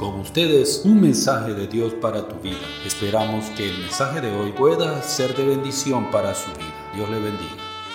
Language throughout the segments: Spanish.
Con ustedes, un mensaje de Dios para tu vida. Esperamos que el mensaje de hoy pueda ser de bendición para su vida. Dios le bendiga.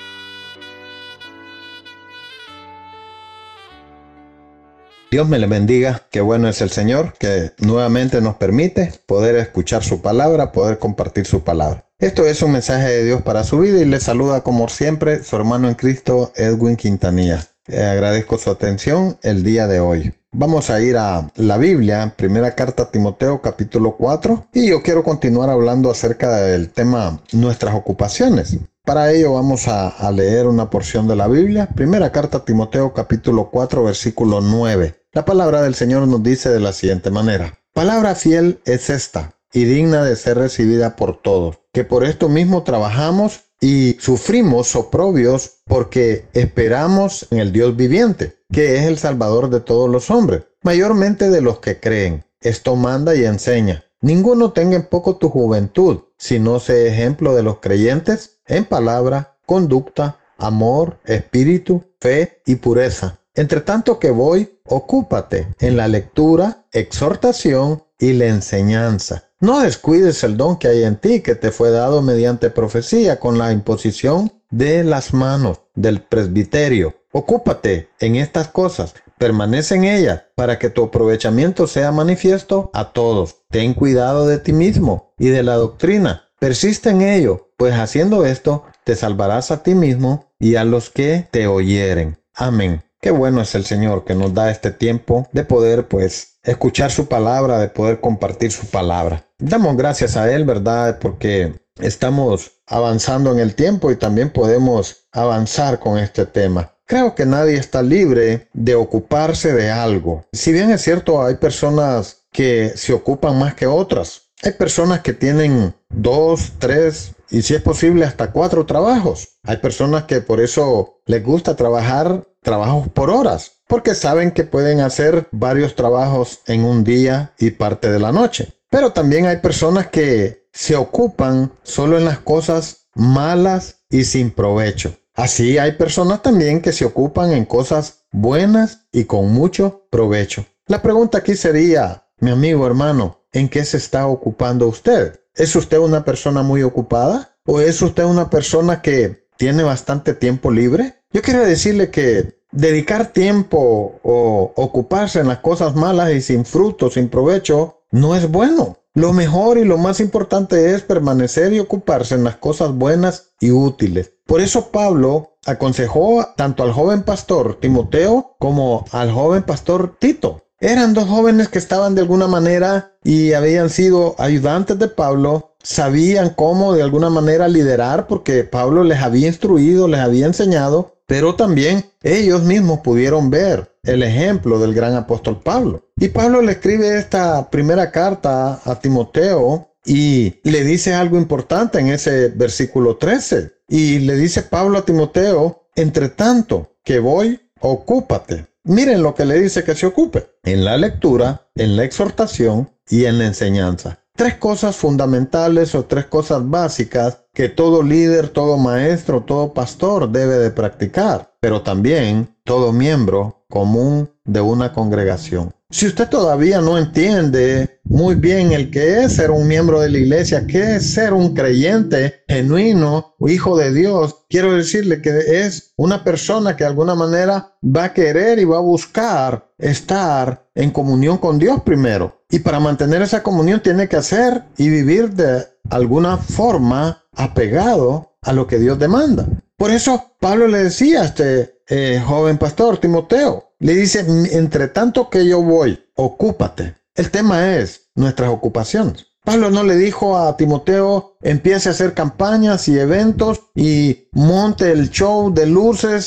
Dios me le bendiga, qué bueno es el Señor, que nuevamente nos permite poder escuchar su palabra, poder compartir su palabra. Esto es un mensaje de Dios para su vida y le saluda como siempre su hermano en Cristo, Edwin Quintanilla. Agradezco su atención el día de hoy. Vamos a ir a la Biblia, primera carta a Timoteo capítulo 4, y yo quiero continuar hablando acerca del tema nuestras ocupaciones. Para ello vamos a leer una porción de la Biblia, primera carta a Timoteo capítulo 4 versículo 9. La palabra del Señor nos dice de la siguiente manera: palabra fiel es esta, y digna de ser recibida por todos, que por esto mismo trabajamos y sufrimos oprobios porque esperamos en el Dios viviente, que es el Salvador de todos los hombres, mayormente de los que creen. Esto manda y enseña. Ninguno tenga en poco tu juventud, sino sé ejemplo de los creyentes en palabra, conducta, amor, espíritu, fe y pureza. Entre tanto que voy, ocúpate en la lectura, exhortación y la enseñanza. No descuides el don que hay en ti, que te fue dado mediante profecía con la imposición de las manos del presbiterio. Ocúpate en estas cosas, permanece en ellas, para que tu aprovechamiento sea manifiesto a todos. Ten cuidado de ti mismo y de la doctrina. Persiste en ello, pues haciendo esto te salvarás a ti mismo y a los que te oyeren. Amén. Qué bueno es el Señor que nos da este tiempo de poder escuchar su palabra, de poder compartir su palabra. Damos gracias a Él, ¿verdad? Porque estamos avanzando en el tiempo y también podemos avanzar con este tema. Creo que nadie está libre de ocuparse de algo. Si bien es cierto, hay personas que se ocupan más que otras. Hay personas que tienen 2, 3 y si es posible hasta 4 trabajos. Hay personas que por eso les gusta trabajar trabajos por horas, porque saben que pueden hacer varios trabajos en un día y parte de la noche. Pero también hay personas que se ocupan solo en las cosas malas y sin provecho. Así hay personas también que se ocupan en cosas buenas y con mucho provecho. La pregunta aquí sería, mi amigo hermano, ¿en qué se está ocupando usted? ¿Es usted una persona muy ocupada? ¿O es usted una persona que tiene bastante tiempo libre? Yo quiero decirle que dedicar tiempo o ocuparse en las cosas malas y sin fruto, sin provecho, no es bueno. Lo mejor y lo más importante es permanecer y ocuparse en las cosas buenas y útiles. Por eso Pablo aconsejó tanto al joven pastor Timoteo como al joven pastor Tito. Eran dos jóvenes que estaban de alguna manera y habían sido ayudantes de Pablo, sabían cómo de alguna manera liderar porque Pablo les había instruido, les había enseñado, pero también ellos mismos pudieron ver el ejemplo del gran apóstol Pablo. Y Pablo le escribe esta primera carta a Timoteo y le dice algo importante en ese versículo 13. Y le dice Pablo a Timoteo, entre tanto que voy, ocúpate. Miren lo que le dice que se ocupe: en la lectura, en la exhortación y en la enseñanza. 3 cosas fundamentales o 3 cosas básicas que todo líder, todo maestro, todo pastor debe de practicar, pero también todo miembro común de una congregación. Si usted todavía no entiende muy bien el que es ser un miembro de la iglesia, qué es ser un creyente genuino, hijo de Dios, quiero decirle que es una persona que de alguna manera va a querer y va a buscar estar en comunión con Dios primero. Y para mantener esa comunión tiene que hacer y vivir de alguna forma apegado a lo que Dios demanda. Por eso Pablo le decía a este joven pastor Timoteo, le dice, entre tanto que yo voy, ocúpate. El tema es nuestras ocupaciones. Pablo no le dijo a Timoteo, empiece a hacer campañas y eventos y monte el show de luces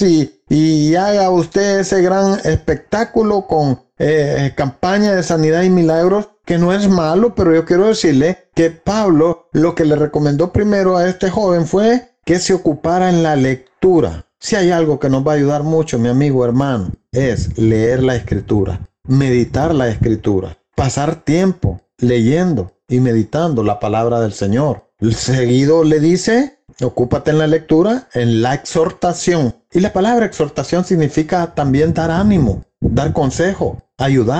y haga usted ese gran espectáculo con campaña de sanidad y milagros, que no es malo, pero yo quiero decirle que Pablo lo que le recomendó primero a este joven fue que se ocupara en la lectura. Si hay algo que nos va a ayudar mucho, mi amigo hermano, es leer la Escritura, meditar la Escritura, pasar tiempo leyendo y meditando la palabra del Señor. Seguido le dice, ocúpate en la lectura, en la exhortación. Y la palabra exhortación significa también dar ánimo, dar consejo, ayudar.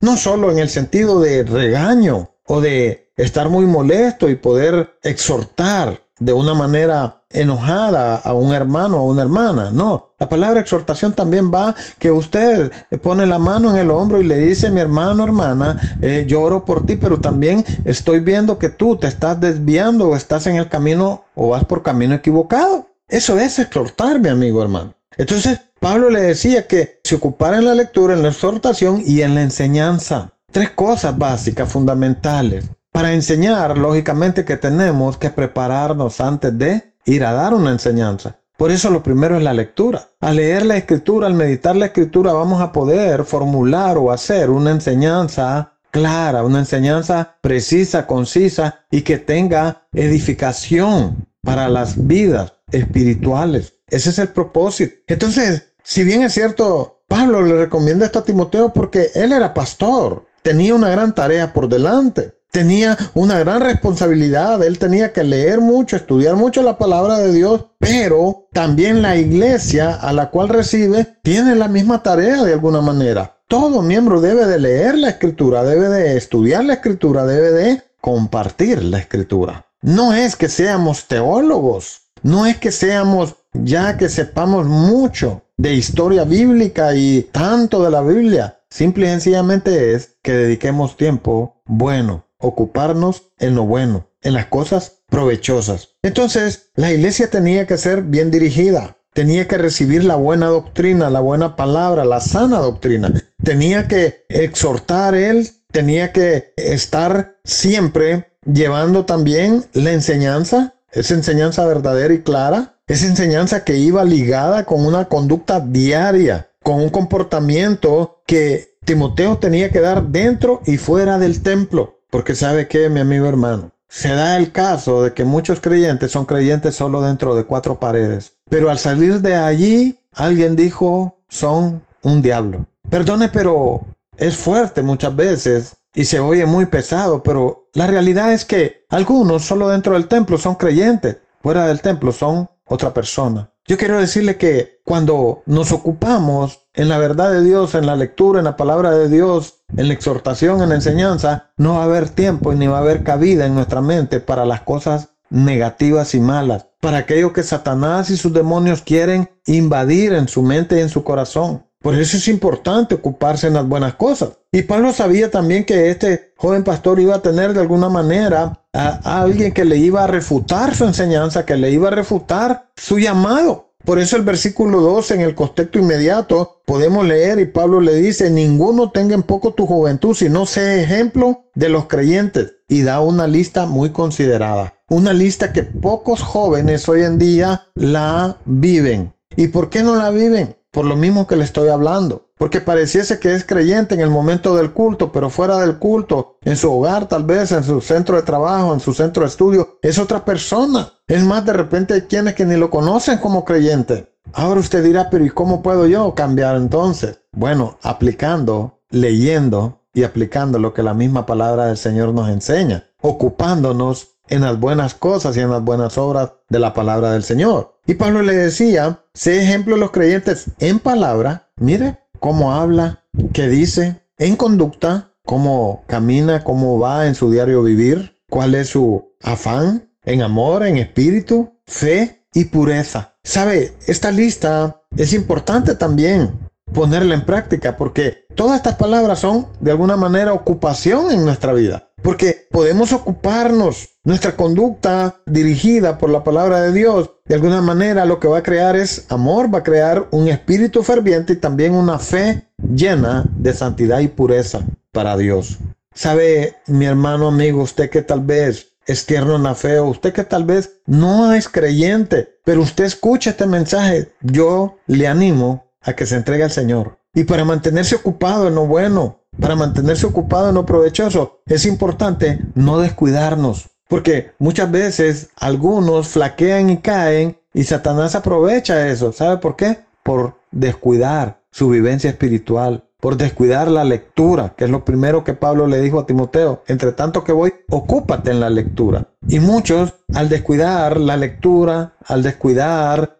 no solo en el sentido de regaño o de estar muy molesto y poder exhortar de una manera enojada a un hermano o una hermana. No, la palabra exhortación también va que usted pone la mano en el hombro y le dice: mi hermano, hermana, yo oro por ti, pero también estoy viendo que tú te estás desviando o estás en el camino o vas por camino equivocado. Eso es exhortar, mi amigo hermano. Entonces, Pablo le decía que se ocupara en la lectura, en la exhortación y en la enseñanza. 3 cosas básicas, fundamentales. Para enseñar, lógicamente que tenemos que prepararnos antes de ir a dar una enseñanza. Por eso lo primero es la lectura. Al leer la Escritura, al meditar la Escritura, vamos a poder formular o hacer una enseñanza clara, una enseñanza precisa, concisa y que tenga edificación para las vidas espirituales. Ese es el propósito. Entonces, si bien es cierto, Pablo le recomienda esto a Timoteo porque él era pastor, tenía una gran tarea por delante. Tenía una gran responsabilidad, él tenía que leer mucho, estudiar mucho la palabra de Dios, pero también la iglesia a la cual recibe tiene la misma tarea de alguna manera. Todo miembro debe de leer la Escritura, debe de estudiar la Escritura, debe de compartir la Escritura. No es que seamos teólogos, no es que seamos ya que sepamos mucho de historia bíblica y tanto de la Biblia. Simple y sencillamente es que dediquemos tiempo bueno. Ocuparnos en lo bueno, en las cosas provechosas. Entonces, la iglesia tenía que ser bien dirigida, tenía que recibir la buena doctrina, la buena palabra, la sana doctrina. Tenía que exhortar él, tenía que estar siempre llevando también la enseñanza, esa enseñanza verdadera y clara, esa enseñanza que iba ligada con una conducta diaria, con un comportamiento que Timoteo tenía que dar dentro y fuera del templo. Porque ¿sabe qué, mi amigo hermano? Se da el caso de que muchos creyentes son creyentes solo dentro de 4 paredes. Pero al salir de allí, alguien dijo, son un diablo. Perdone, pero es fuerte muchas veces y se oye muy pesado, pero la realidad es que algunos solo dentro del templo son creyentes, fuera del templo son otra persona. Yo quiero decirle que cuando nos ocupamos en la verdad de Dios, en la lectura, en la palabra de Dios, en la exhortación, en la enseñanza, no va a haber tiempo y ni va a haber cabida en nuestra mente para las cosas negativas y malas, para aquello que Satanás y sus demonios quieren invadir en su mente y en su corazón. Por eso es importante ocuparse en las buenas cosas. Y Pablo sabía también que este joven pastor iba a tener de alguna manera a alguien que le iba a refutar su enseñanza, que le iba a refutar su llamado. Por eso el versículo 2 en el contexto inmediato podemos leer y Pablo le dice: ninguno tenga en poco tu juventud, sino sé ejemplo de los creyentes. Y da una lista muy considerada. Una lista que pocos jóvenes hoy en día la viven. ¿Y por qué no la viven? Por lo mismo que le estoy hablando. Porque pareciese que es creyente en el momento del culto, pero fuera del culto, en su hogar tal vez, en su centro de trabajo, en su centro de estudio, es otra persona. Es más, de repente hay quienes que ni lo conocen como creyente. Ahora usted dirá, pero ¿y cómo puedo yo cambiar entonces? Bueno, aplicando, leyendo y aplicando lo que la misma palabra del Señor nos enseña. Ocupándonos en las buenas cosas y en las buenas obras de la palabra del Señor. Y Pablo le decía, sé ejemplo de los creyentes en palabra, mire cómo habla, qué dice, en conducta, cómo camina, cómo va en su diario vivir, cuál es su afán, en amor, en espíritu, fe y pureza. ¿Sabe? Esta lista es importante también ponerla en práctica porque todas estas palabras son de alguna manera ocupación en nuestra vida. Porque podemos ocuparnos, nuestra conducta dirigida por la palabra de Dios, de alguna manera lo que va a crear es amor, va a crear un espíritu ferviente y también una fe llena de santidad y pureza para Dios. ¿Sabe, mi hermano amigo, usted que tal vez es tierno en la fe o usted que tal vez no es creyente, pero usted escucha este mensaje, yo le animo a que se entregue al Señor. Y para mantenerse ocupado en lo bueno, para mantenerse ocupado en lo provechoso, es importante no descuidarnos. Porque muchas veces algunos flaquean y caen y Satanás aprovecha eso. ¿Sabe por qué? Por descuidar su vivencia espiritual, por descuidar la lectura, que es lo primero que Pablo le dijo a Timoteo. Entre tanto que voy, ocúpate en la lectura. Y muchos, al descuidar la lectura, al descuidar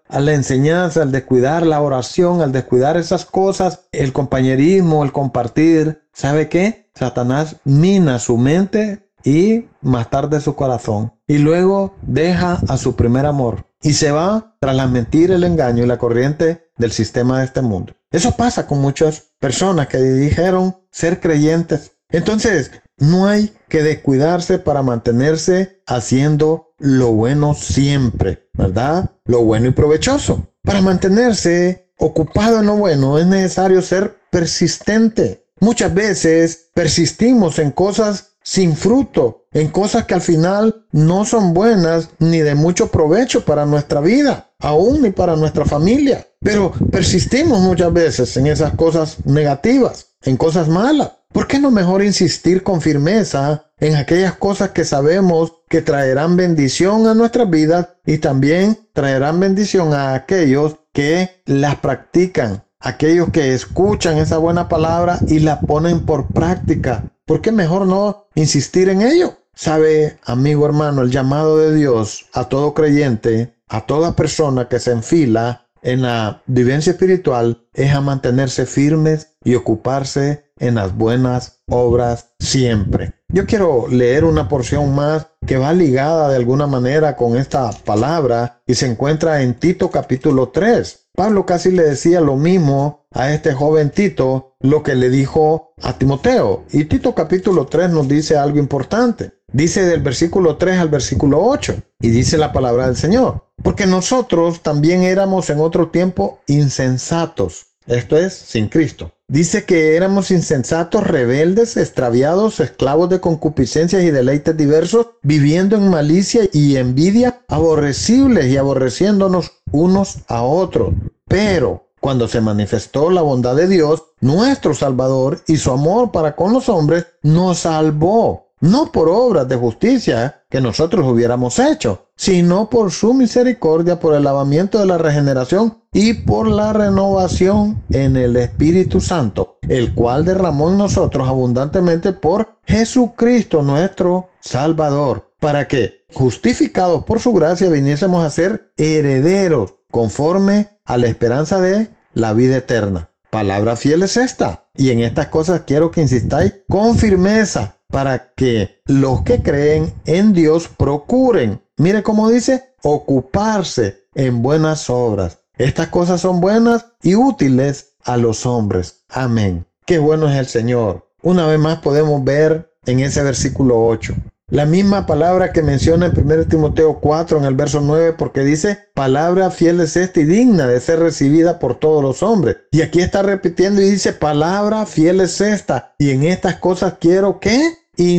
a la enseñanza, al descuidar la oración, al descuidar esas cosas, el compañerismo, el compartir, ¿sabe qué? Satanás mina su mente y más tarde su corazón. Y luego deja a su primer amor y se va tras la mentira, el engaño y la corriente del sistema de este mundo. Eso pasa con muchas personas que dijeron ser creyentes. Entonces, no hay que descuidarse para mantenerse haciendo lo bueno siempre, ¿verdad? Lo bueno y provechoso. Para mantenerse ocupado en lo bueno es necesario ser persistente. Muchas veces persistimos en cosas sin fruto, en cosas que al final no son buenas ni de mucho provecho para nuestra vida, aún ni para nuestra familia. Pero persistimos muchas veces en esas cosas negativas, en cosas malas. ¿Por qué no mejor insistir con firmeza en aquellas cosas que sabemos que traerán bendición a nuestras vidas y también traerán bendición a aquellos que las practican, aquellos que escuchan esa buena palabra y la ponen por práctica? ¿Por qué mejor no insistir en ello? Sabe, amigo hermano, el llamado de Dios a todo creyente, a toda persona que se enfila en la vivencia espiritual, es a mantenerse firmes y ocuparse en las buenas obras siempre. Yo quiero leer una porción más que va ligada de alguna manera con esta palabra y se encuentra en Tito capítulo 3. Pablo casi le decía lo mismo a este joven Tito, lo que le dijo a Timoteo. Y Tito capítulo 3 nos dice algo importante. Dice del versículo 3 al versículo 8. Y dice la palabra del Señor. Porque nosotros también éramos en otro tiempo insensatos. Esto es, sin Cristo. Dice que éramos insensatos, rebeldes, extraviados, esclavos de concupiscencias y deleites diversos, viviendo en malicia y envidia, aborrecibles y aborreciéndonos unos a otros. Pero cuando se manifestó la bondad de Dios, nuestro Salvador, y su amor para con los hombres, nos salvó, no por obras de justicia que nosotros hubiéramos hecho, sino por su misericordia, por el lavamiento de la regeneración y por la renovación en el Espíritu Santo, el cual derramó en nosotros abundantemente por Jesucristo nuestro Salvador, para que, justificados por su gracia, viniésemos a ser herederos conforme a la esperanza de la vida eterna. Palabra fiel es esta, y en estas cosas quiero que insistáis con firmeza, para que los que creen en Dios procuren, mire cómo dice, ocuparse en buenas obras. Estas cosas son buenas y útiles a los hombres. Amén. Qué bueno es el Señor. Una vez más podemos ver en ese versículo 8. La misma palabra que menciona en 1 Timoteo 4 en el verso 9, porque dice, palabra fiel es esta y digna de ser recibida por todos los hombres. Y aquí está repitiendo y dice, palabra fiel es esta. Y en estas cosas quiero que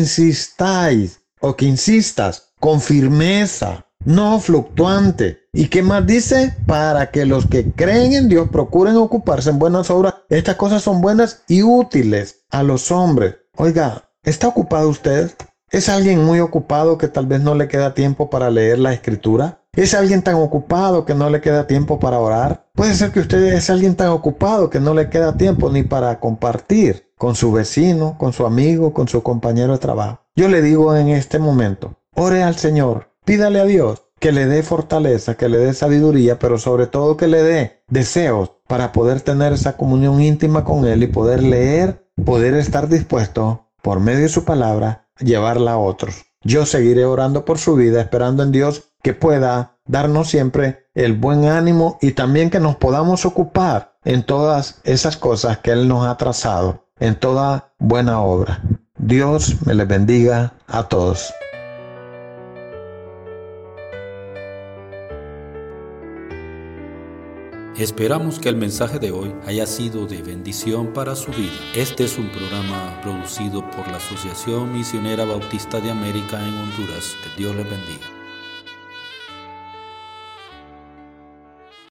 insistáis, o que insistas con firmeza, no fluctuante. ¿Y qué más dice? Para que los que creen en Dios procuren ocuparse en buenas obras. Estas cosas son buenas y útiles a los hombres. Oiga, ¿está ocupado usted? ¿Es alguien muy ocupado que tal vez no le queda tiempo para leer la Escritura? ¿Es alguien tan ocupado que no le queda tiempo para orar? Puede ser que usted es alguien tan ocupado que no le queda tiempo ni para compartir con su vecino, con su amigo, con su compañero de trabajo. Yo le digo en este momento, ore al Señor, pídale a Dios que le dé fortaleza, que le dé sabiduría, pero sobre todo que le dé deseos para poder tener esa comunión íntima con Él y poder leer, poder estar dispuesto por medio de su palabra llevarla a otros. Yo seguiré orando por su vida, esperando en Dios que pueda darnos siempre el buen ánimo y también que nos podamos ocupar en todas esas cosas que Él nos ha trazado, en toda buena obra. Dios me les bendiga a todos. Esperamos que el mensaje de hoy haya sido de bendición para su vida. Este es un programa producido por la Asociación Misionera Bautista de América en Honduras. Que Dios les bendiga.